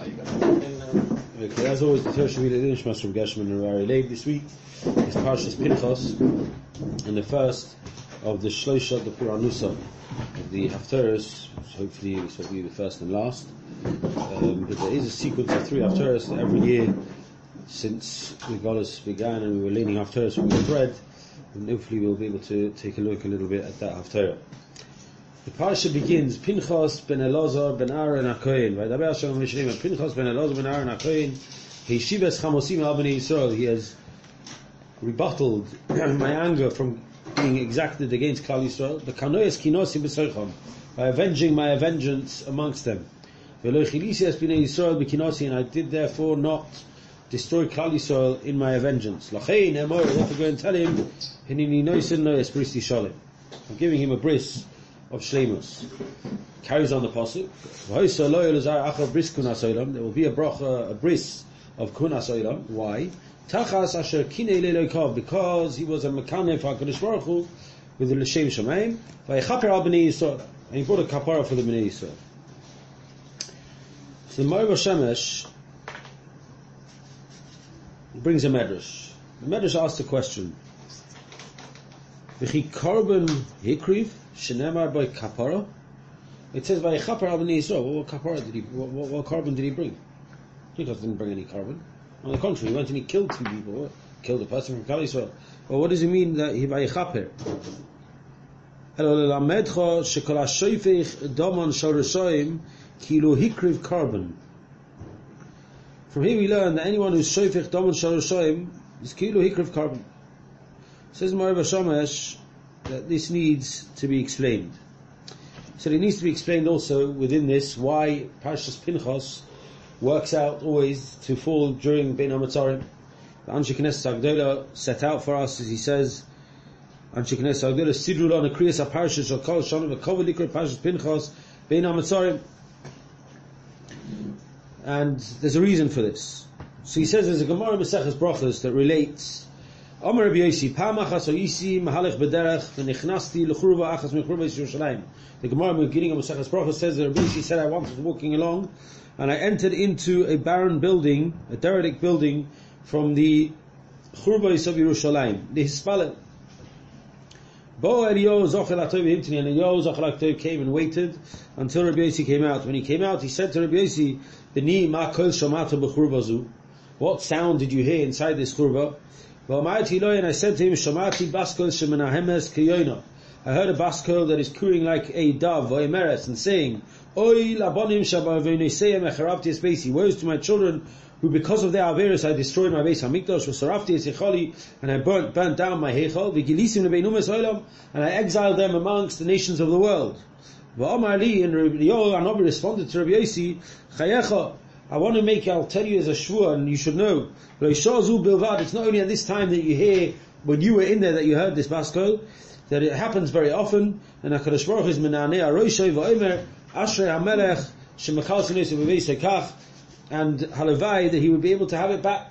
Okay, as always, the first read of the Nishmas from Gershom and Rari Leib this week is Parshas Pinchas, and the first of the Shlosha, the Puranusa of the Haftarahs. Hopefully this will be the first and last. But there is a sequence of 3 Haftarahs every year since the Golas began, and we were learning Haftarahs from the thread, and hopefully we'll be able to take a look a little bit at that Haftarah. The parsha begins, Pinchas ben Elazar ben Aaron HaKohen. Pinchas ben Elazar ben Aaron HaKohen, Heshivas Chamosim al Bnei Yisrael. He has rebutted my anger from being exacted against Klal Yisrael. The Kanoyas Kinosim b'Soicham, by avenging my vengeance amongst them. V'lo chilisi es Bnei Yisrael b'Kinosi, and I did therefore not destroy Klal Yisrael in my vengeance. Lachein Emor, therefore go and tell him, Hinini Noisen Noyes Bristi Shalim. I'm giving him a bris of Shleimus. Carries on the pasuk. There will be a bracha, a bris of Kunas Olam. Why? Tachas asher kinei leilokov, because he was a mekanev HaKadosh Baruch Hu with the L'Shem Shemaim. Vayichaper al Bnei Yisrael, and he brought a kapara for the Bnei Yisrael. So the Moreh Shemesh brings a medrash. The medrash asks the question: V'chi korban hikriv shenemar by kapara. It says by chaper al bnei Yisrael. What kapara did he? What carbon did he bring? Pinchas didn't bring any carbon. On the contrary, he went and he killed 2 people. Killed a person from Klal Yisrael. Well, what does it mean that he by chaper? Elo lelamedcha shekol hashoifech daman shal reshoim kilo hikriv carbon. From here we learn that anyone who's shoifech daman shal reshoim is kilo hikriv carbon. Says Moreh Shemesh that this needs to be explained. So it needs to be explained also within this why Parshas Pinchas works out always to fall during Bein HaMetzarim. The Anshe Knesset Agdola set out for us, as he says, Anshe Knesset Agdola Sidru Lana Kriyas HaParshas Shal Kol Shana V'Kol Likra Parshas Pinchas Bein HaMetzarim. And there's a reason for this. So he says there's a Gemara Maseches Brachos that relates Amar Rabbi Yossi, Pamachas Oyisi Mahalech B'derech V'nichnasti L'churva Achas M'churva Yerushalayim. The Gemara in the beginning of Maseches Brachos says that Rabbi Yossi said, I once was walking along and I entered into a barren building, a derelict building from the Churvos of Yerushalayim, the Hispalim. Bo Eliyahu Zochel Atov Himtini, and Eliyahu Zochel Atov came and waited until Rabbi Yossi came out. When he came out, he said to Rabbi Yossi, B'ni ma kol shomata b'churvazu. What sound did you hear inside this churva? And I said to him, Shamati Baskol Shemenahemes Kiyoina. I heard a baskol that is cooing like a dove, or a meres, and saying, Oy labonim shabavoniseim echarabti espesi. Woe to my children, who because of their averis I destroyed my Beis Hamikdash, v'sarafti esechali, and I burnt down my heichal, v'gilisim lebeinumes olam, and I exiled them amongst the nations of the world. V'amar li, and Rabbi Yoel responded to Rabbi Yossi, Chayecha, I'll tell you as a shvua, and you should know, it's not only at this time that you hear, when you were in there that you heard this baskol, that it happens very often, and HaKadosh Baruch Hu is menaneh aroshoi v'omer, ashrei hamelech, shemachal sinusim v'veisei kach, and halavai, that he would be able to have it back.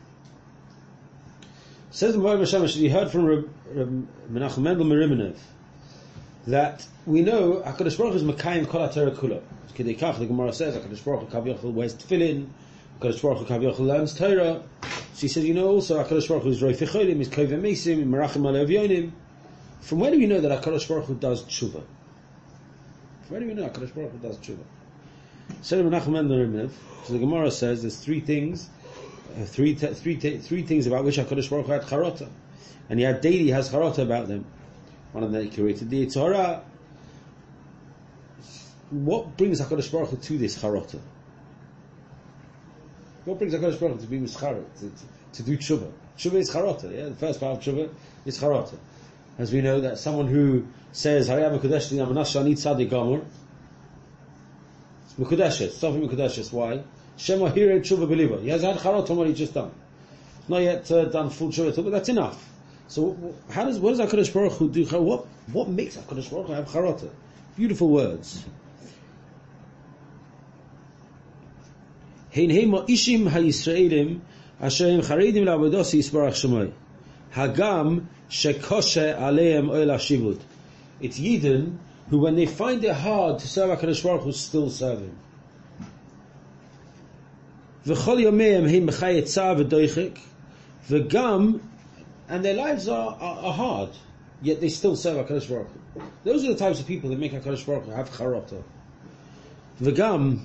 Says the Moreh Shemesh, he heard from Menachem Mendel Merimenev, that we know HaKadosh Baruch Hu is Mekayim Kol HaTorah Kula. The Gemara says HaKadosh Baruch Hu Kaviyachol wears tefillin, HaKadosh Baruch Hu Kaviyachol learns Torah. So he says, you know also HaKadosh Baruch Hu is Roifei Cholim, is Kovei Mesim, Merachim Alei Avyonim. From where do we know that HaKadosh Baruch Hu does tshuva? From where do we know HaKadosh Baruch Hu does tshuva? So the Gemara says there's 3 things, three things about which HaKadosh Baruch Hu had charata, and he daily has charata about them. One of them he created the Yitzhara. What brings HaKadosh Baruch Hu to this charata? What brings HaKadosh Baruch Hu to be mischaret, to do tshuva? Tshuva is charata, yeah? The first part of tshuva is charata. As we know that someone who says, Hariyam Mekudesh Li Namanasha Ani Tzadik Gamor, it's Mekudeshes, it's not Mekudeshes, why? Shema Hirei Tshuva Believer. He has had charata on what he just done. It's not yet done full tshuva, but that's enough. So what does HaKadosh Baruch Hu do? What makes HaKadosh Baruch Hu have charata? Beautiful words. Heinheim ishim ha-Yisraelim asher hem charedim la'avodosi yisbarach shemoi hagam shekoshe aleim oil hashivud. It's Yidden who, when they find it hard to serve HaKadosh Baruch Hu, still serve Him. V'chol yomeim heim b'chayei tzar v'doichik. V'gam, and their lives are hard, yet they still serve HaKadosh Baruch Hu. Those are the types of people that make HaKadosh Baruch Hu have charata. V'gam,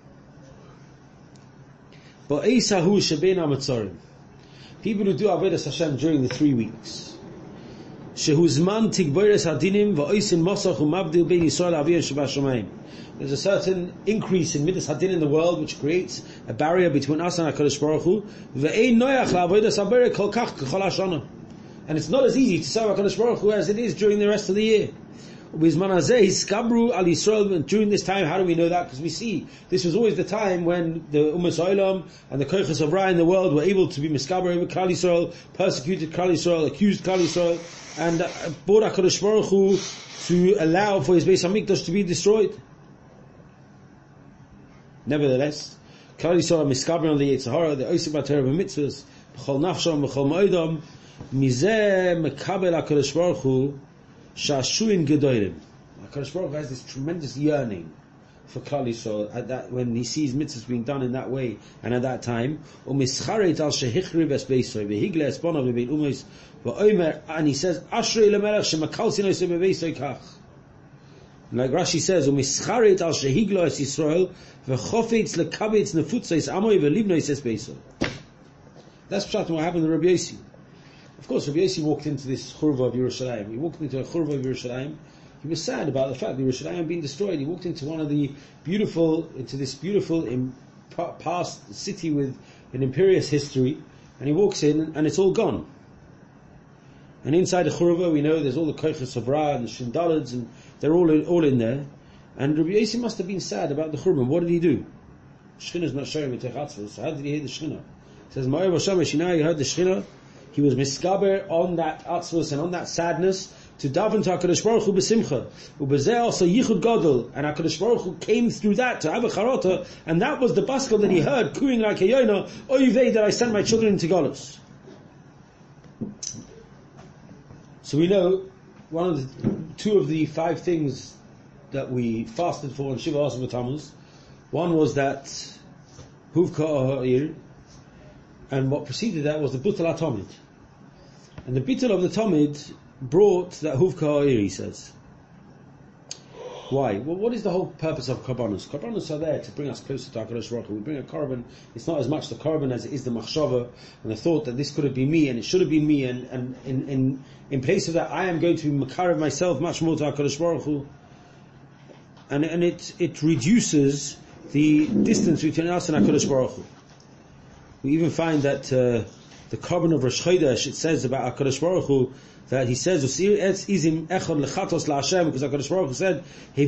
ba'esahu shebein hamatzorim. People who do Avodas Hashem during the 3 weeks. Shehuzman tigboires hadinim va'oisin mosach u'mabdil bein Yisrael aviyah shebashamayim. There's a certain increase in midas hadin in the world which creates a barrier between us and HaKadosh Baruch Hu. Ve'ein noyach la'avodas haberek kol kach k'chol hashana. And it's not as easy to serve HaKadosh Baruch Hu as it is during the rest of the year. During this time, how do we know that? Because we see this was always the time when the Umas Olam and the Koichas of Ra in the world were able to be miskaber over Klal Yisrael, persecuted Klal Yisrael, accused Klal Yisrael, and brought HaKadosh Baruch Hu to allow for his Beis HaMikdash to be destroyed. Nevertheless, Klal Yisrael miskaber on the Yetzer Hara, the Oisei B'Torah v'Mitzvos, b'chol nafsham, b'chol ma'odam, mizeh mekabel HaKadosh Baruch Hu Shashuin Gedolim. HaKadosh Baruch Hu has this tremendous yearning for Klal Yisrael at that, when he sees mitzvahs being done in that way and at that time. And he says, Ashrei lemelech shemakalsin oisei bebeisoi kach. Like Rashi says, Umischaret al shehiglo es Yisrael v'chofetz lekabetz nefutzos amoi v'libnois es beisoi. That's what happened to Rabbi Yossi. Of course, Rabbi Yossi walked into this churva of Yerushalayim. He walked into a churva of Yerushalayim. He was sad about the fact that Yerushalayim had been destroyed. He walked into this beautiful past city with an imperious history, and he walks in, and it's all gone. And inside the churva, we know there's all the koichas of Ra and the shindalids, and they're all in there. And Rabbi Yossi must have been sad about the churva. What did he do? Shechina's not showing me techatzvos. So how did he hear the Shechina? It says, Ma'or Hashem, he heard the Shechina. He was miskaber on that atzvus and on that sadness to daven to HaKadosh Baruch Hu b'simcha. Ubezeh also yichud gadol, and HaKadosh Baruch Hu came through that to have a charata, and that was the baskel that he heard cooing like a yoina, oyvei that I sent my children into Golus. So we know two of the 5 things that we fasted for on Shiva Asar B'Tammuz. One was that Huvka Ha'ir, and what preceded that was the Butal HaTomid. And the Bittul of the Tomid brought that Huvka Ha'ir, he says. Why? Well, what is the whole purpose of Karbanos? Karbanos are there to bring us closer to HaKadosh Baruch Hu. We bring a Karban, it's not as much the Karban as it is the Machshava, and the thought that this could have been me, and it should have been me, and in place of that, I am going to be Makarev myself much more to HaKadosh Baruch Hu. And it reduces the distance between us and HaKadosh Baruch Hu. We even find that the Karban of Rosh Chodesh, it says about HaKadosh Baruch Hu, that he says, because HaKadosh Baruch Hu said,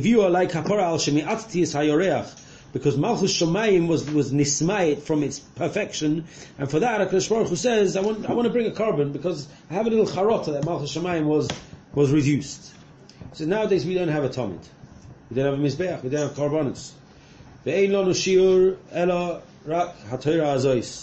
because Malchus Shamayim was nismayit from its perfection, and for that HaKadosh Baruch Hu says, I want to bring a Karban, because I have a little charota that Malchus Shamayim was reduced. So nowadays we don't have a Tomid. We don't have a Mizbeach, we don't have Karbanos. Ve'ein lanu shiur ela rak haTorah azois.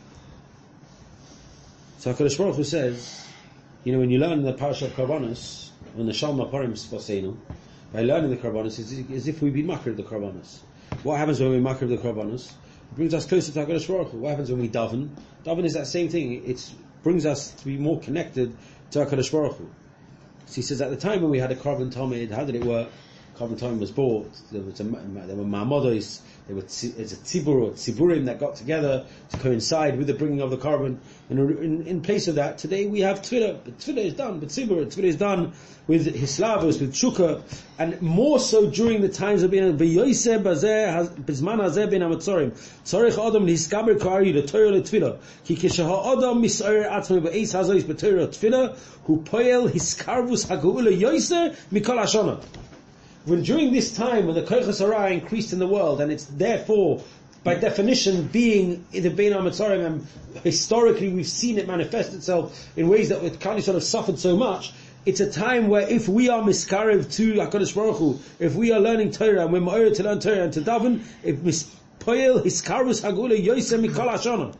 So HaKadosh Baruch Hu says, when you learn the parasha of Karbanos, when the Shalma Parim Sposenu, by learning the Karbanos, it's as if we be makar of the Karbanos. What happens when we makar of the Karbanos? It brings us closer to HaKadosh Baruch Hu. What happens when we daven? Daven is that same thing. It brings us to be more connected to HaKadosh Baruch Hu. So he says, at the time when we had a Karban Tomid, how did it work? Karban Tomid was bought. There were ma'amodos. It's a tzibur or tziburim that got together to coincide with the bringing of the Karban. And in place of that, today we have tefillah. Tefillah is done, but tefillah is done with hislavos, with shukah, and more so during the times of being v'yoseh bizman hazeh ben hamatzorim. Tzarich adam lihiskaber k'ari l'toyer l'tefillah. Ki kisha adam misayer atzmei b'eis hazois b'toyer l'tefillah hu poel hiskarvus hagula yoseh mikol hashana. When during this time when the Koichas Hara increased in the world, and it's therefore, by definition, being the Bein HaMetzarim, and historically we've seen it manifest itself in ways that Klal Yisrael have suffered so much, it's a time where if we are miskarev to HaKadosh Baruch Hu, if we are learning Torah, and we're ma'or to learn Torah and to daven, if mispoil hiskarvus hagula yoseh mikol hashana.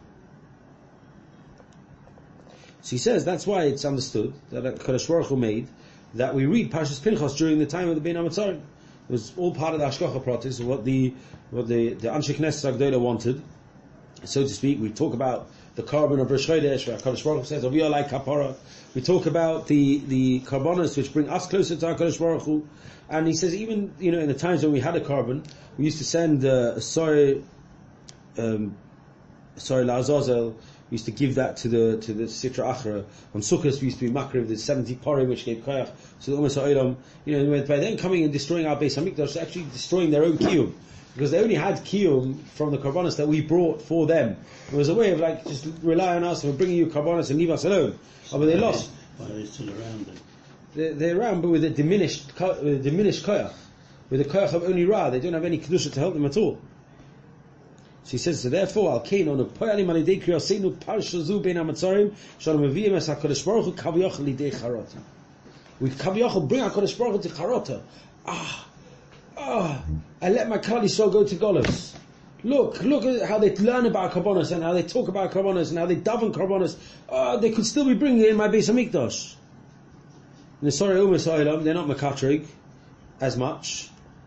So he says that's why it's understood that HaKadosh Baruch Hu made that we read Parshas Pinchas during the time of the Bein HaMetzarim. It was all part of the Hashgacha Pratis, what the Anshe Knesset Agdola wanted, so to speak. We talk about the carbon of Rosh Chodesh, where HaKadosh Baruch Hu says, "Aviyah like kapara." We talk about the carbonos which bring us closer to HaKadosh Baruch Hu. And he says, even in the times when we had a carbon, we used to send a sorry La'azazel. We used to give that to the Sitra Achra. On Sukkot we used to be makriv the 70 parim which gave koyach. So the Umas HaOlam, by them coming and destroying our Beis Hamikdash, actually destroying their own kiyum. Because they only had kiyum from the karbonos that we brought for them. It was a way of just rely on us and we're bringing you karbonos and leave us alone. But they lost. Why are they still around then? They're around, but with a diminished koyach. With a koyach of only ra, they don't have any kedusha to help them at all. So he says, so therefore, al-kain on a poyalim alidei kriyasenu parshazu bein hamatzarim shalom aviyim es HaKadosh Baruch Hu kaviyachal lidei charota. We kaviyachal bring HaKadosh Baruch Hu to charota. I let my Klal Yisrael go to Golos. Look at how they learn about Karbonos and how they talk about Karbonos and how they daven Karbonos. They could still be bringing it in my Beis Hamikdash. In the Sorei Umas HaOlam, they're not Makatrig as much.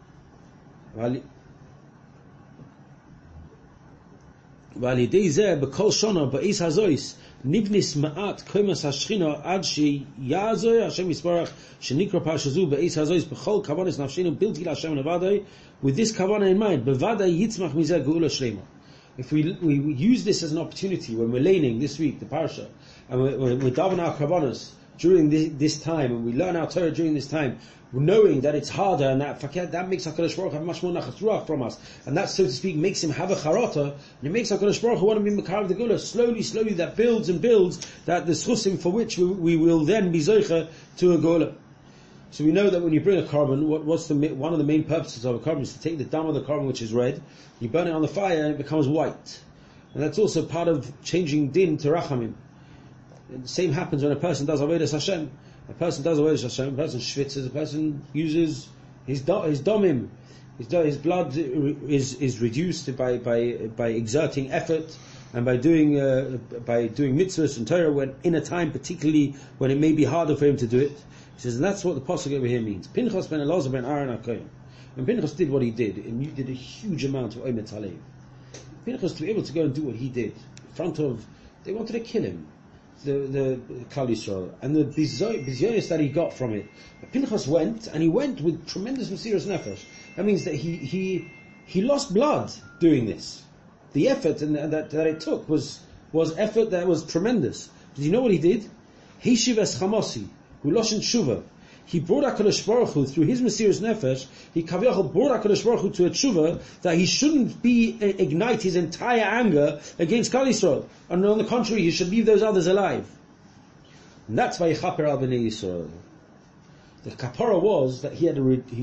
ועל-ידי זה, בכל שונה, באיס הזויס, נבניס מעט קוימס השכינה, עד שיעזור השם יסברך, שנקרא פרשה זו, באיס הזויס, בכל כוונס נפשנו, בלתי להשם לבדי, with this kavanah in mind, בוודאי יצמח מזה גאולה שלמה. If we use this as an opportunity, when we're laning this week, the parasha, and we're davening our kavanas during this time, and we learn our Torah during this time, knowing that it's harder, and that makes HaKadosh Baruch Hu have much more nachas ruach from us, and that, so to speak, makes him have a charata, and it makes HaKadosh Baruch Hu want to be Mekarav the Gula. Slowly, that builds and builds, that the schusim for which we will then be zoicha to a Gula. So we know that when you bring a carbon, one of the main purposes of a carbon is to take the dam of the carbon, which is red, you burn it on the fire, and it becomes white. And that's also part of changing din to rachamim. And the same happens when a person does avodas Hashem. A person does avodas Hashem, a person schwitzes, a person uses his domim. His blood is reduced by exerting effort and by doing mitzvahs and Torah when in a time particularly when it may be harder for him to do it. He says, and that's what the pasuk over here means. Pinchas ben Elazar ben Aaron HaKohen. When Pinchas did what he did, and he did a huge amount of Omet Halev. Pinchas, to be able to go and do what he did in front of, they wanted to kill him, the Klal Yisrael, and the bizyonis that he got from it. But Pinchas went, and he went with tremendous Mesiras Nefesh. That means that he lost blood doing this. The effort that it took was effort that was tremendous. Did you know what he did? Heishiv es Chamosi, who loshen tshuva. He brought HaKadosh Baruch Hu through his Mesiras Nefesh. He kaviyachol brought HaKadosh Baruch Hu to a tshuva that he shouldn't ignite his entire anger against Klal Yisrael, and on the contrary, he should leave those others alive. And that's why Yechaper al Bnei Yisrael. The kapara was that he had a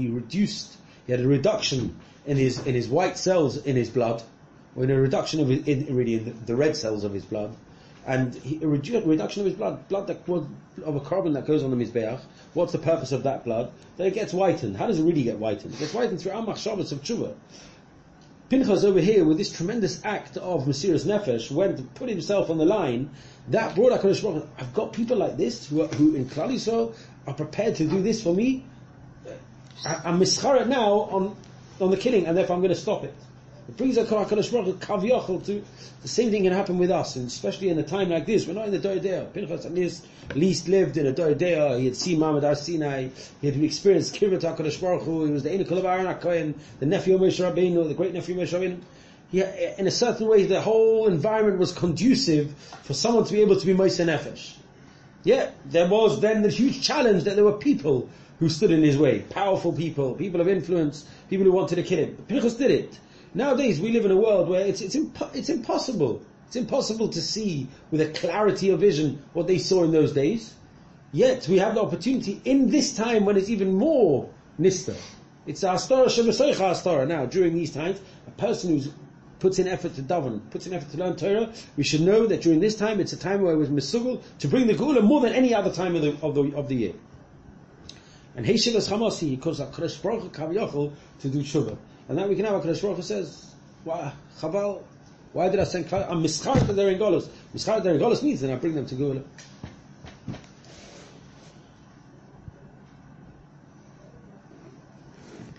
reduction in his white cells in his blood, or in a reduction of the red cells of his blood. And a reduction of his blood that was of a carbon that goes on the Mizbeach. What's the purpose of that blood? That it gets whitened. How does it really get whitened? It gets whitened through Amach Shabbos of Tshuva. Pinchas over here, with this tremendous act of Mesiras Nefesh, went to put himself on the line. That brought HaKadosh Baruch Hu. I've got people like this who in Klal Yisrael are prepared to do this for me. I'm mischaret now on the killing, and therefore I'm going to stop it. It brings HaKadosh Baruch Hu kaviyachol to the same thing can happen with us, and especially in a time like this. We're not in the Doidea. Pinchas at least lived in a Doidea. He had seen Mamad Har Sinai. He had experienced Kirvat HaKadosh Baruch Hu. He was the Einukol of Aaron HaKohen, the nephew of Moshe Rabbeinu, the great nephew of Moshe Rabbeinu. In a certain way, the whole environment was conducive for someone to be able to be Moshe Nefesh. Yeah, there was then the huge challenge that there were people who stood in his way. Powerful people of influence, people who wanted to kill him. But Pinchas did it. Nowadays, we live in a world where it's impossible. It's impossible to see with a clarity of vision what they saw in those days. Yet, we have the opportunity in this time when it's even more nista. It's Hastara Shebesoicha Hastara. Now, during these times, a person who puts in effort to daven, puts in effort to learn Torah, we should know that during this time, it's a time where it was misugul to bring the Geula more than any other time of the year. And Heishiv es Chamasi, he calls HaKadosh Baruch Hu kaviyachol to do tshuva. And then we can have HaKadosh Baruch Hu says, Chaval, why did I send Klal? I'm mischar that they're in Golos. Mischar that they're in Golos means then I bring them to Geula.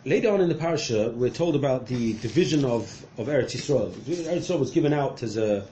later on in the parasha, we're told about the division of Eretz Yisrael. Eretz Yisrael was given out as a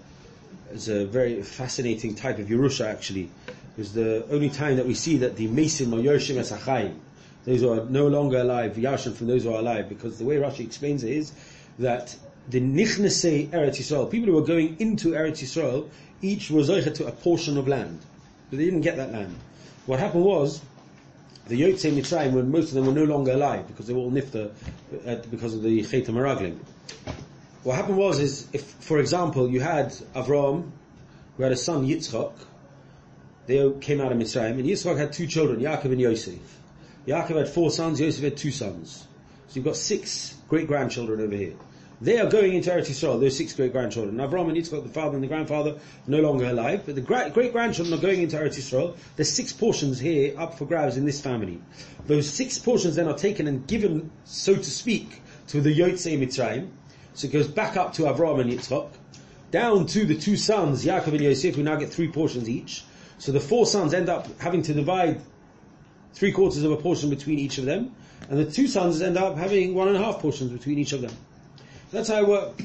very fascinating type of Yerusha, actually. It was the only time that we see that the Mesim or Yoshim es Achayim, those who are no longer alive, Yashin from those who are alive, because the way Rashi explains it is that the Nichnasei Eretz Yisrael, people who were going into Eretz Yisrael, each was zocheh to a portion of land, but they didn't get that land. What happened was, the Yotzei Mitzrayim, when most of them were no longer alive, because they were all nifta because of the Chet HaMeraglim. What happened was, if, for example, you had Avraham, who had a son, Yitzchak, they came out of Mitzrayim, and Yitzchak had two children, Yaakov and Yosef. Yaakov had 4 sons, Yosef had 2 sons. So you've got 6 great-grandchildren over here. They are going into Eretz Yisrael, those 6 great-grandchildren. Avraham and Yitzchak, the father and the grandfather, no longer alive, but the great-grandchildren are going into Eretz Yisrael. There's 6 portions here up for grabs in this family. Those 6 portions then are taken and given, so to speak, to the Yotzei Mitzrayim. So it goes back up to Avraham and Yitzchak, down to the 2 sons, Yaakov and Yosef, who now get 3 portions each. So the 4 sons end up having to divide 3/4 of a portion between each of them, and the 2 sons end up having 1.5 portions between each of them. That's how it worked.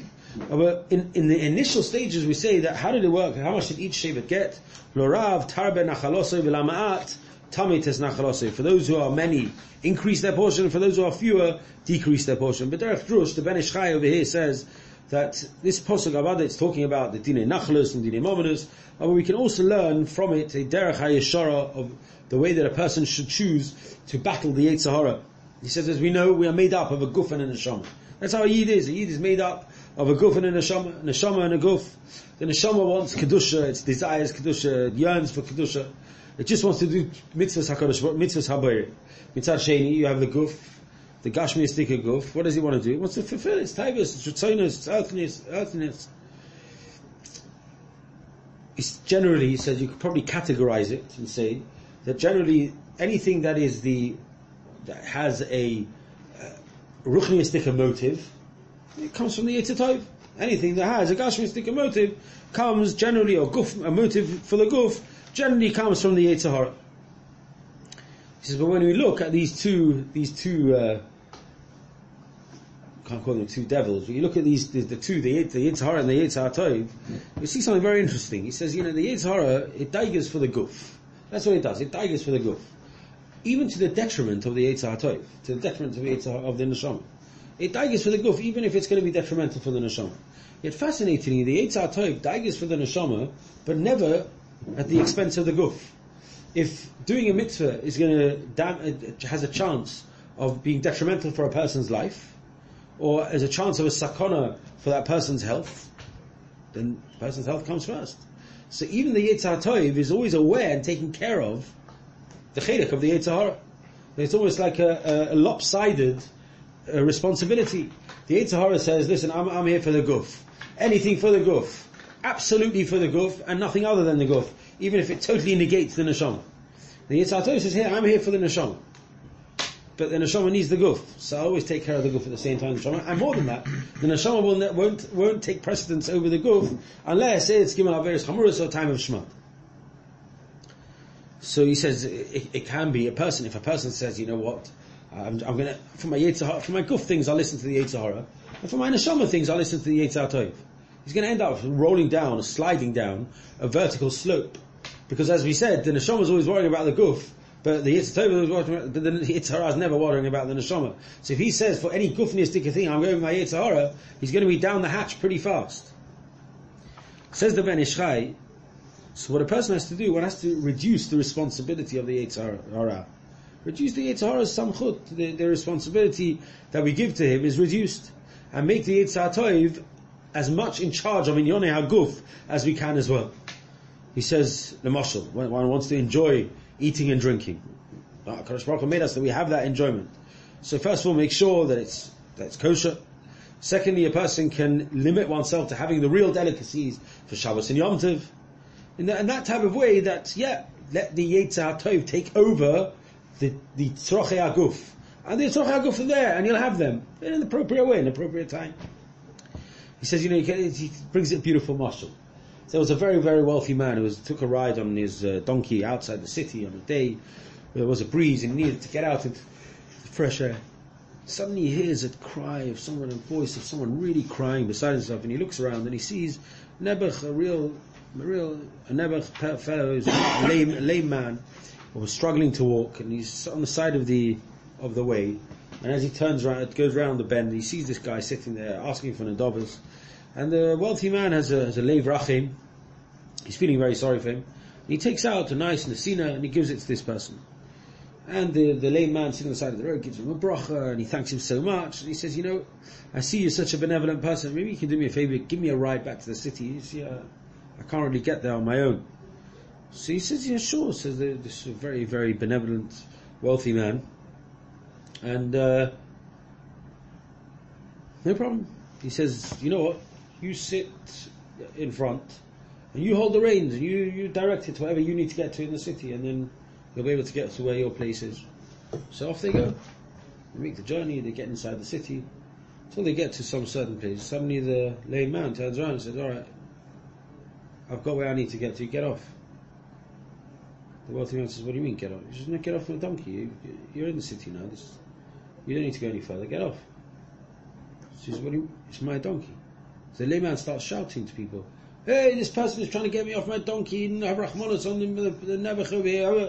In the initial stages, we say that how did it work? How much did each shevet get? Lorav tarbe nachalosei v'lama'at tamites nachalosei. For those who are many, increase their portion. For those who are fewer, decrease their portion. But Derech Drush, the Ben Ish Chai over here says that this posuk Avada, it's talking about the Dinei Nachalus and Dinei Mominus, but we can also learn from it a Derech HaYeshara of the way that a person should choose to battle the Yetzer Hara. He says, as we know, we are made up of a guf and a neshama. That's how a Yid is. A Yid is made up of a guf and a neshama and a guf. The neshama wants kedusha, it desires kedusha, it yearns for kedusha. It just wants to do mitzvahs hakadosh, mitzvahs habayir. Mitzvah sheni, you have the guf, the gashmiistic guf. What does he want to do? He wants to fulfill its taivas, its ritzonos, its earthiness. It's generally, he says, you could probably categorize it and say that generally anything that has a ruchniistic motive, it comes from the Yetzer Tov. Anything that has a gashmiistic motive comes generally, or guf, a motive for the guf, generally comes from the Yetzer Hara. He says, but when we look at these two can't call them 2 devils, but you look at the Yetzer Hara and the Yetzer Tov, you see something very interesting. He says, the Yetzer Hara, it daigers for the guf. That's what it does, it daigers for the guf. Even to the detriment of the Yetzer Tov, to the detriment of the Yetzer of the neshama. It daigers for the guf, even if it's going to be detrimental for the neshama. Yet fascinatingly, the Yetzer Tov daigers for the neshama, but never at the expense of the guf. If doing a mitzvah is has a chance of being detrimental for a person's life, or as a chance of a sakana for that person's health, then the person's health comes first. So even the Yetzer Tov is always aware and taking care of the chedek of the Yetzer Hara. It's almost like a lopsided responsibility. The Yetzer Hara says, listen, I'm here for the guf. Anything for the guf. Absolutely for the guf, and nothing other than the guf, even if it totally negates the neshama. The Yetzer Tov says, here, I'm here for the neshama. But the neshama needs the guf, so I always take care of the guf at the same time. And more than that, the neshama won't take precedence over the guf unless it's given averos chamuros or time of shema. So he says it can be a person. If a person says, you know what, I'm going to for my Yetzer Hara, for my guf things I'll listen to the Yetzer Hara, and for my neshama things I'll listen to the Yetzer Tov. He's going to end up rolling down, or sliding down a vertical slope, because as we said, the neshama is always worrying about the guf. But the Yetzer Tov is worrying, but the Yetzer Hara is never worrying about the neshama. So if he says for any gufnistic thing I'm going with my Yetzer Hara, he's going to be down the hatch pretty fast. Says the Ben Ish Chai, so what a person has to do, one has to reduce the responsibility of the Yetzer Hara. Reduce the Yetzer Hara's samchut, the responsibility that we give to him is reduced, and make the Yetzer Tov as much in charge of Inyonei HaGuf as we can as well. He says, the mashal, when one wants to enjoy eating and drinking, HaKadosh Baruch Hu made us that we have that enjoyment. So first of all, make sure that it's kosher. Secondly, a person can limit oneself to having the real delicacies for Shabbos and Yom Tov. In that type of way that, let the Yetzer Tov take over the Tzrochei HaGuf. And the Tzrochei HaGuf are there, and you'll have them in an appropriate way, in an appropriate time. He says, he brings it a beautiful mashal. So there was a very, very wealthy man who took a ride on his donkey outside the city on a day where there was a breeze and he needed to get out into the fresh air. Suddenly he hears a cry of someone, a voice of someone really crying beside himself, and he looks around and he sees Nebuch, a Nebuch fellow, who's a lame man, who was struggling to walk, and he's on the side of the way. And as he turns around, goes round the bend, he sees this guy sitting there asking for Nadovas. And the wealthy man has a Lev Rachim. He's feeling very sorry for him. And he takes out a nice Nesina and he gives it to this person. And the lame man sitting on the side of the road gives him a bracha, and he thanks him so much. And he says, I see you're such a benevolent person. Maybe you can do me a favor, give me a ride back to the city. You see, I can't really get there on my own. So he says, yeah, sure. Says this very, very benevolent, wealthy man. And no problem. He says, you know what? You sit in front, and you hold the reins, and you direct it to wherever you need to get to in the city, and then you'll be able to get to where your place is. So off they go. They make the journey, they get inside the city, until they get to some certain place. Suddenly the lame man turns around and says, alright, I've got where I need to get to, get off. The wealthy man says, what do you mean get off? He says, no, get off on a donkey. You're in the city now. You don't need to go any further, get off. She says, it's my donkey. So the lame man starts shouting to people, hey, this person is trying to get me off my donkey, and have Rahmanas on the Nebuch over here.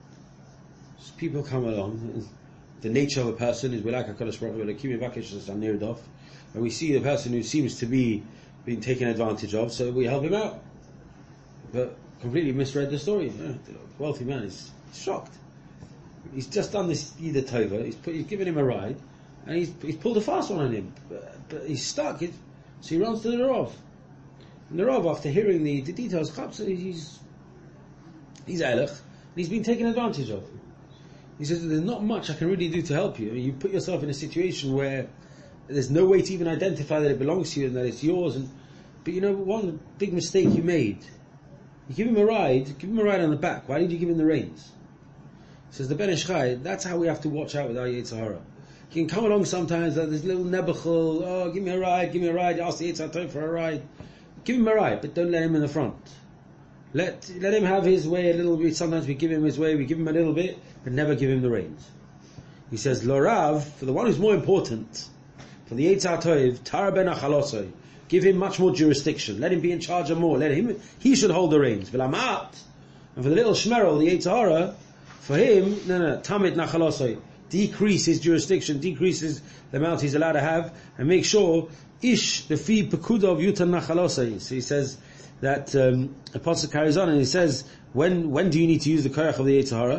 So people come along. The nature of a person is like HaKadosh Baruch Hu, and we see the person who seems to be being taken advantage of, so we help him out. But completely misread the story. The wealthy man is shocked. He's just done this Yida Tova, he's given him a ride, and he's pulled a fast one on him, but he's stuck, so he runs to the Rav. And the Rav, after hearing the details, he's Eilach, and he's been taken advantage of. He says, there's not much I can really do to help you. You put yourself in a situation where there's no way to even identify that it belongs to you and that it's yours. But one big mistake you made. You give him a ride on the back. Why did you give him the reins? Says the Ben Ish Chai, that's how we have to watch out with our Yetzer Hara. You can come along sometimes, like this little Nebuchal, give me a ride, you ask the Yetzer Hara for a ride. Give him a ride, but don't let him in the front. Let him have his way a little bit. Sometimes we give him his way, we give him a little bit, but never give him the reins. He says, Lorav, for the one who's more important, for the Yetzer Tov, Tara ben Achalosoi, give him much more jurisdiction. Let him be in charge of more. He should hold the reins. V'lamat, and for the little Shmerel, the Yetzer Hara, for him, Tamid Nachalosoi, decrease his jurisdiction, decreases the amount he's allowed to have, and make sure, Ish, the fi pekudov yutan Nachalosoi. So he says, that the Apostle carries on and he says, when do you need to use the koyach of the Yetzer Hara?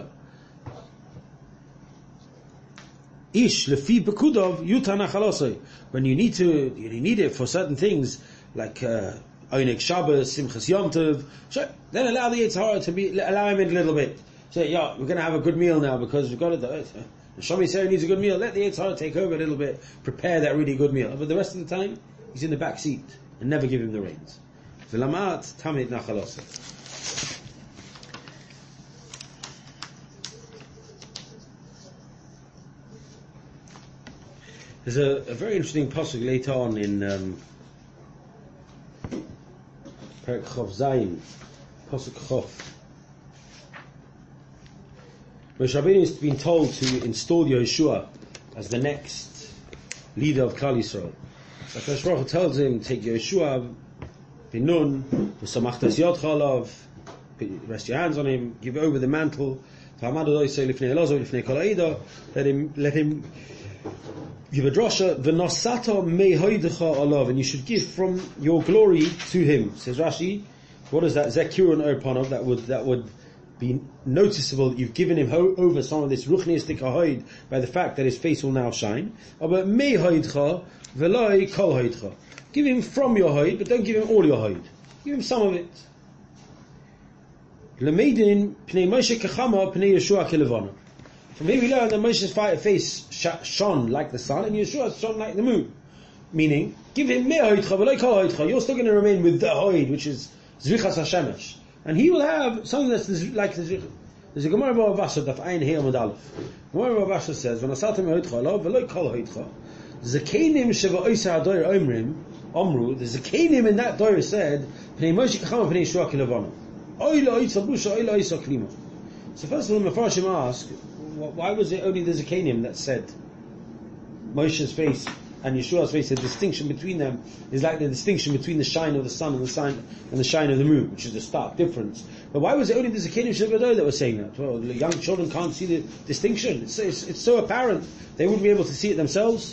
Ish lefi bekudov yutan achalosoi. When you need it for certain things like Oyneg Shabbos, Simchas Yom Tov. Then allow the Yetzer Hara allow him in a little bit. Say, we're going to have a good meal now because we've got it. The Shomi Sarah needs a good meal. Let the Yetzer Hara take over a little bit, prepare that really good meal. But the rest of the time, he's in the back seat and never give him the reins. V'lamat tamid nachalosoi. There's a very interesting pasuk later on in Perek Chov Zayin, pasuk Chov. Moshe Rabbeinu has been told to install Yeshua as the next leader of Klal Yisrael. So HaKadosh Baruch Hu tells him, take Yeshua, Binun, v'samachtas yodcha alav, rest your hands on him, give over the mantle, let him give a drosha, v'nosata mehoidecha alav, and you should give from your glory to him. Says Rashi, what is that? Zekirun Erpanov, that would be noticeable that you've given him over some of this ruchniistic ahoid by the fact that his face will now shine. But mehoidcha v'loi kol hoidcha. Give him from your hoid, but don't give him all your hoid. Give him some of it. Lemeidin pnei Moshe kechama pnei Yeshua kelevana. From here we learn that Moshe's face shone like the sun, and Yeshua shone like the moon. Meaning, give him meh hoidcha v'loi kol hoidcha. You're still going to remain with the hoid, which is zvichas hashemesh, and he will have something that's like the zvichas. There's a Gemara Bava Basra Daf Ein Hei Amud Aleph. Gemara Bava Basra says, "V'nasata mehoidcha alav v'loi kol hoidcha." Zakenim sheva oisa hadoyer omrim. Omru, the Zakenim in that Torah said, Pnei Moshe Kachama Pnei Yeshua Kilevana. Oila Oitza Busha, Oila Oitza Klima. So first of all, Mefarshim ask, why was it only the Zakenim that said Moshe's face and Yeshua's face, the distinction between them is like the distinction between the shine of the sun and the shine of the moon, which is a stark difference. But why was it only the Zakenim Shel Gadol that were saying that? Well, the young children can't see the distinction. It's so apparent. They wouldn't be able to see it themselves.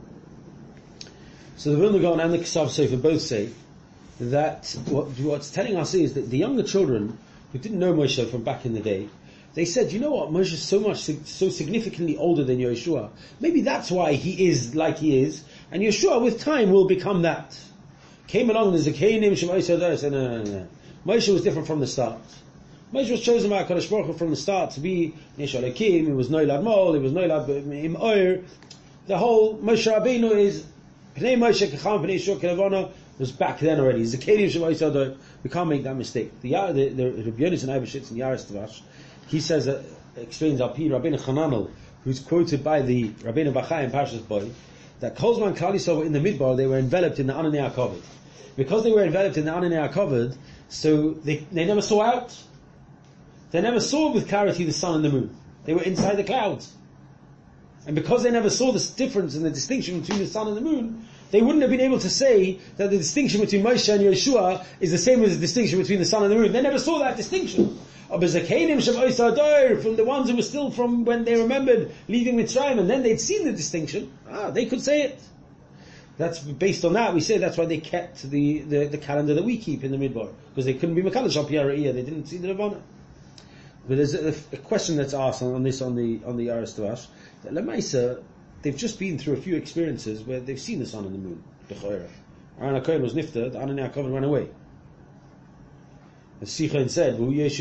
So the Vilna Gaon and the Kesav Sofer both say that what's telling us is that the younger children who didn't know Moshe from back in the day, they said, you know what, Moshe is so significantly older than Yeshua. Maybe that's why he is like he is, and Yeshua with time will become that. Came along the Zakenim Shemai said, no. Moshe was different from the start. Moshe was chosen by HaKadosh Baruch Hu from the start to be Neshal Hakim. He was Noilad Mol, he was Noilad Im Oyer. The whole Moshe Rabbeinu is Pnei Moshe Kecham Pnei Shur Kelavona was back then already. Zakenim Shemai Sador. We can't make that mistake. The Rabbi Yonis and Eibeshitz in Yaris Tavash, he says that, explains Al-Pi Rabbeinu Chananel, who's quoted by the Rabbeinu Bachai in Parshas Boy, that Kolzman Klal Yisrael were in the Midbar, they were enveloped in the Ananei HaKavod. Because they were enveloped in the Ananei HaKavod, so they never saw out. They never saw with clarity the sun and the moon. They were inside the clouds. And because they never saw this difference and the distinction between the sun and the moon, they wouldn't have been able to say that the distinction between Moshe and Yeshua is the same as the distinction between the sun and the moon. They never saw that distinction. From the ones who were still from when they remembered leaving Mitzrayim, and then they'd seen the distinction, they could say it. That's based on that. We say that's why they kept the calendar that we keep in the Midbar, because they couldn't be Mekadosh al Pi Hara'iyah. They didn't see the Ravana. But there's a question that's asked on the Yaris Tavash, that Lemaisa, they've just been through a few experiences where they've seen the sun and the moon. The Choyra. Aaron HaKohen was nifta, the Ananei HaKavod ran away. As Sichain said,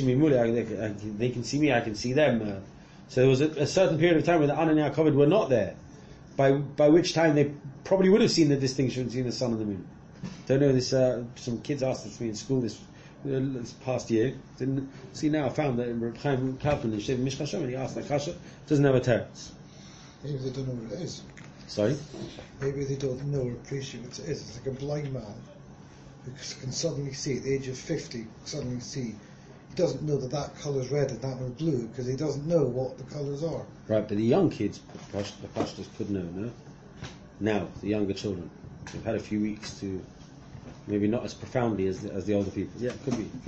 they can see me, I can see them. So there was a certain period of time where the Ananei HaKavod were not there, by which time they probably would have seen the distinction between the sun and the moon. Don't know this. Some kids asked this to me in school this past year. Didn't see now. I found that in Reb Chaim Kaufman in Shev Mishka Shem, and he asked that kasha. Doesn't have a teretz. Maybe they don't know what it is. Sorry. Maybe they don't know or appreciate what it is. It's like a blind man who can suddenly see, at the age of 50, suddenly see. He doesn't know that colour's red and that one's blue, because he doesn't know what the colours are. Right, but the young kids, the pastors could know, no? Now, the younger children. They've had a few weeks to, maybe not as profoundly as the older people. Yeah, could be.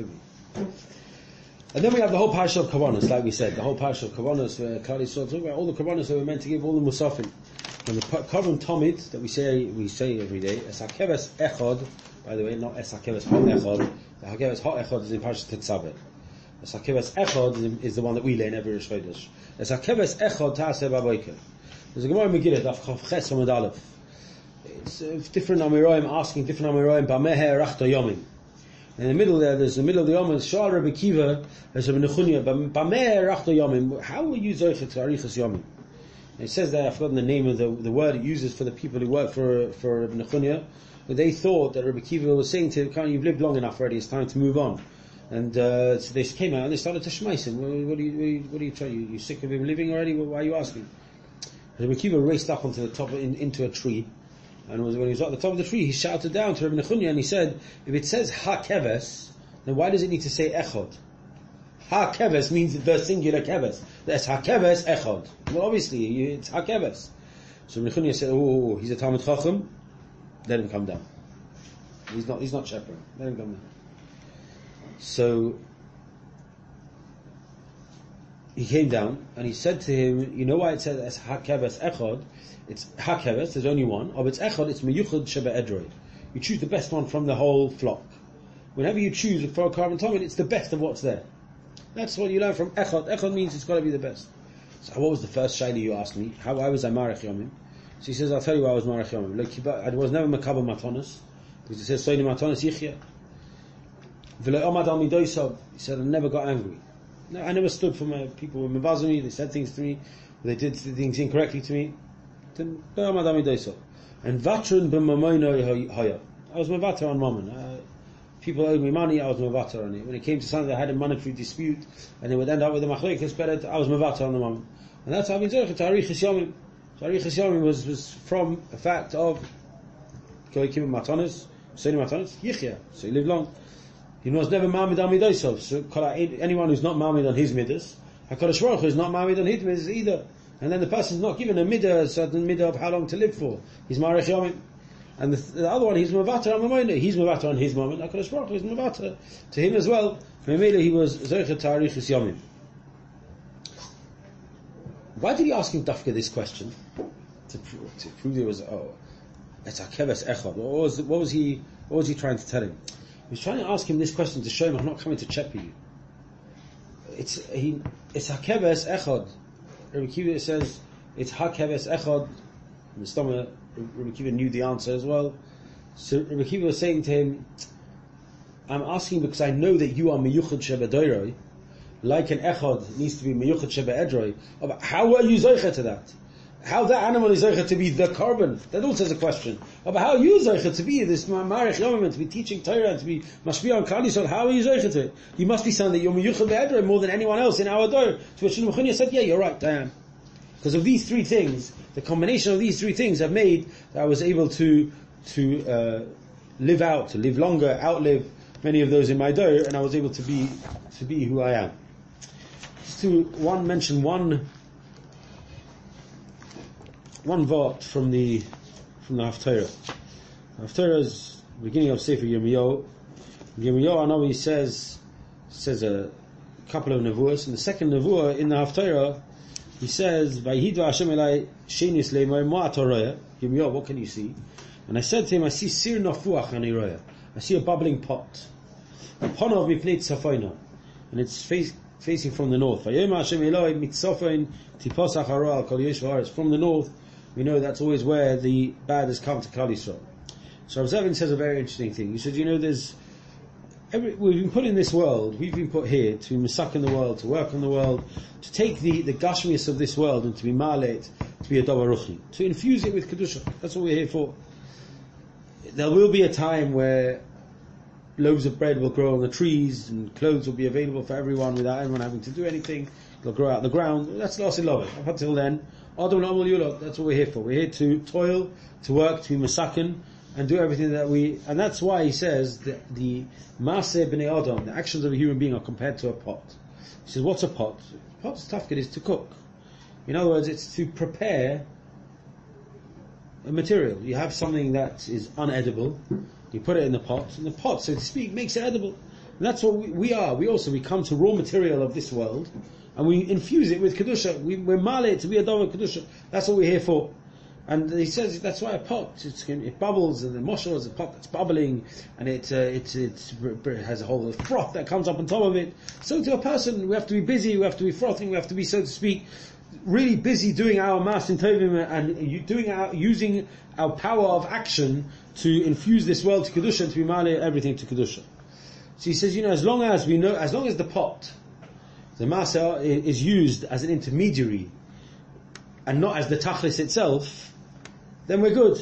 And then we have the whole parsha of Kavanos, like we said, the whole parsha of Kavanos, where Klal Yisrael talking about all the Kavanos that we're meant to give, all the Musafim. And the Kavan Tomid that we say every day, Es HaKeves Echad, by the way, not Es HaKeves HaEchad, the HaKeves HaEchad is in Parshat Tetzaveh. Es HaKeves Echad is the one that we learn every Rosh Chodesh. Es HaKeves Echad Ta'aseh B'Boker. There's a Gemara in Megillah, Daf Chav Ches Amud Aleph. It's different Amiroim asking different Amiroim, B'Meher Rachta Yomim. In the middle there, there's the middle of the Yom, Shal Rebbe Kiva, there's Rebbe Nechunya, B'Meher Rachta Yomim. How will you zoichet to Arichas Yomim? It says there, I've forgotten the name of the word it uses for the people who work for Rebbe Nechunya, but they thought that Rebbe Kiva was saying to him, you've lived long enough already, it's time to move on. And so they came out and they started to shmeiss him. What are you trying? You sick of him living already? Why are you asking? Rebbe Kiva raced up onto the top, into a tree, and when he was at the top of the tree, he shouted down to Rebbe Nechunya and he said, if it says ha-keves, then why does it need to say echod? Ha-keves means the singular keves. That's ha-keves echod. Well, obviously, it's ha-keves. So Rebbe Nechunya said, he's a Talmid Chacham, let him come down. He's not shepherd. Let him come down. So he came down and he said to him, you know why it says as hakeves echod? It's hakeves, there's only one. Of it's echod, it's meyuchad sheba edroi. You choose the best one from the whole flock. Whenever you choose for a carbon tomid, it's the best of what's there. That's what you learn from echod. Echod means it's got to be the best. So what was the first shayla you asked me? Why was I marech yomim? So he says, I'll tell you why I was marech yomim. I was never makabel matanos, because it says soini matanos yichya. He said, I never got angry. No, I never stood for my people who mevazim me, they said things to me, they did things incorrectly to me. And vatron b'mamoino haya. I was mevater on mammon. People owed me money, I was mevater on it. When it came to something that had a monetary dispute, and they would end up with a machlokes better, I was mevater on the mammon. And that's how I've been doing it. Arichas Yomim. So Arichas Yomim was from a fact of Koikim Matanos, Soni Matanos, Yichya. So he lived long. He was never Ma'amid al Midaisov. So anyone who's not Ma'amid on his midas, HaKadosh Baruch Hu is not Ma'amid on his midas either. and then the person's not given a certain midah of how long to live for. He's Marech Yomim. And the other one, he's Mavatar on Mamoina. He's Mavatar on his moment. HaKadosh Baruch Hu is Mavatar to him as well. Memele, he was Zocher Tarichus Yomim. Why did he ask him Dafka this question? To prove there was, it's Hakeves Echad. What was he trying to tell him? He was trying to ask him this question to show him, I'm not coming to check you. It's Hakeves Echad. Rabbi Kiva says, it's Hakeves Echad. In the stomach, Rabbi Kiva knew the answer as well. So Rabbi Kiva was saying to him, I'm asking because I know that you are Meyuchad Sheba Doiroi, like an Echad needs to be Meyuchad Sheba Edroi. How are you Zoicha to that? How that animal is Zoicha to be the carbon? That also is a question. But how are you Zoicha to be this Marech Yomim, to be teaching Torah, and to be Mashpia on Klal Yisrael? How are you Zoicha to it? You must be saying that you're Meyuchad Edroi more than anyone else in our Dor. To which Shlomo Chunya said, yeah, you're right, I am. Because of these three things, the combination of these three things have made that I was able to live longer, outlive many of those in my Dor, and I was able to be who I am. Just to mention one vort from the Haftarah. Haftarah is the beginning of Sefer Yirmiyahu. Yirmiyahu, I know he says a couple of nevuahs. In the second nevuah in the Haftarah, he says, "Vayhidva Hashem elai shenis leimor ma atoraya." Yirmiyahu, what can you see? And I said to him, I see sir nafuach ani roya. I see a bubbling pot. Ponov mipnei tzafayna, and it's facing from the north. Vayom Hashem eloi mitzafein tiposach hara al kol yesh v'aretz. From the north, we know that's always where the bad has come to Klal Yisrael. So Rav Zevin says a very interesting thing. He said, we've been put in this world, we've been put here to masak in the world, to work on the world, to take the gashmius of this world and to be malet, to be a davar ruchni, to infuse it with kedusha. That's what we're here for. There will be a time where loaves of bread will grow on the trees and clothes will be available for everyone without anyone having to do anything. They'll grow out of the ground. That's Las Ilove. Up until then, Adam Amul Yulot, that's what we're here for. We're here to toil, to work, to be masakin, and do everything and that's why he says that the Maaseh B'nei Adam, the actions of a human being, are compared to a pot. He says, what's a pot? Pot's tafkid is to cook. In other words, it's to prepare a material. You have something that is unedible, you put it in the pot, and the pot, so to speak, makes it edible. And that's what we are. We come to raw material of this world, and we infuse it with Kedusha. We're male to be a davar Kedusha. That's what we're here for. And he says that's why a pot, it bubbles, and the moshel is a pot that's bubbling, and it has a whole froth that comes up on top of it. So to a person, we have to be busy, we have to be frothing, we have to be, so to speak, really busy doing our maas in tovim and using our power of action to infuse this world to kedusha and to be male everything to kedusha. So he says, as long as the pot, the maaseh, is used as an intermediary and not as the tachlis itself, then we're good.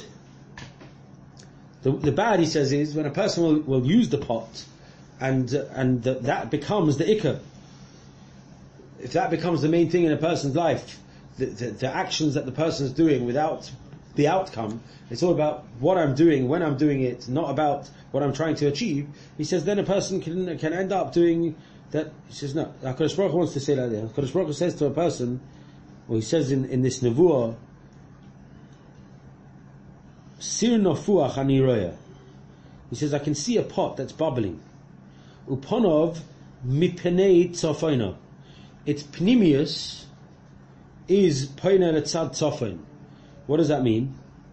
The bad, he says, is when a person will use the pot and that becomes the ikar. If that becomes the main thing in a person's life, the actions that the person is doing without the outcome, it's all about what I'm doing, when I'm doing it, not about what I'm trying to achieve. He says then a person can end up doing that. He says no. HaKadosh Baruch Hu wants to say that there. HaKadosh Baruch Hu says to a person, he says in this nevuah, Sir nafuach ani roya. He says, I can see a pot that's bubbling. Uponov mipenei tzafayna. Its pnimius is poina letzad tzafin. What does that mean?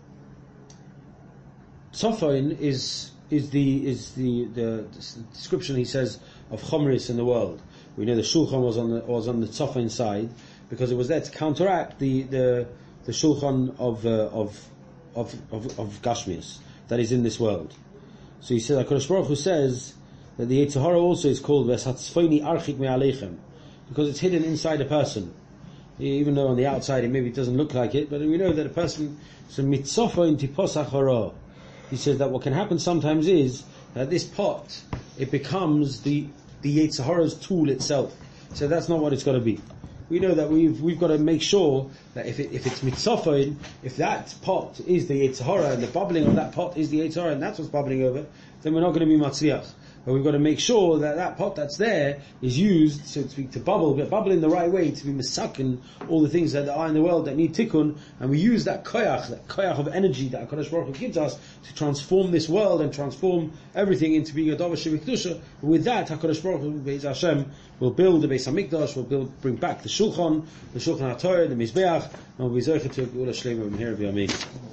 Tzafin is the description, he says, of chomris in the world. We know the shulchan was on the tzafin side because it was there to counteract the shulchan of Gashmias that is in this world. So he says, HaKadosh Baruch Hu says that the Yetzer Hara also is called V'eshatzfoni archik me'aleichem, because it's hidden inside a person. Even though on the outside it maybe doesn't look like it, but we know that a person, so mitzofa in tiposach hara. He says that what can happen sometimes is that this pot, it becomes the Yetzer Hara's tool itself. So that's not what it's got to be. We know that we've got to make sure that if it's mitzofin, if that pot is the Yetzer Hara and the bubbling of that pot is the Yetzer Hara and that's what's bubbling over, then we're not going to be matzliach. but we've got to make sure that that pot that's there is used, so to speak, to bubble in the right way, to be misakin all the things that are in the world that need tikkun, and we use that koyach of energy that HaKadosh Baruch Hu gives us to transform this world and transform everything into being a Dava Shevik. With that, HaKadosh Baruch Hu, Be'ez Hashem, will build the Beis HaMikdash, will bring back the Shulchan HaTorah, the Mizbeach, and we'll be Zocher to Geula Shlema from here, B'Yamin.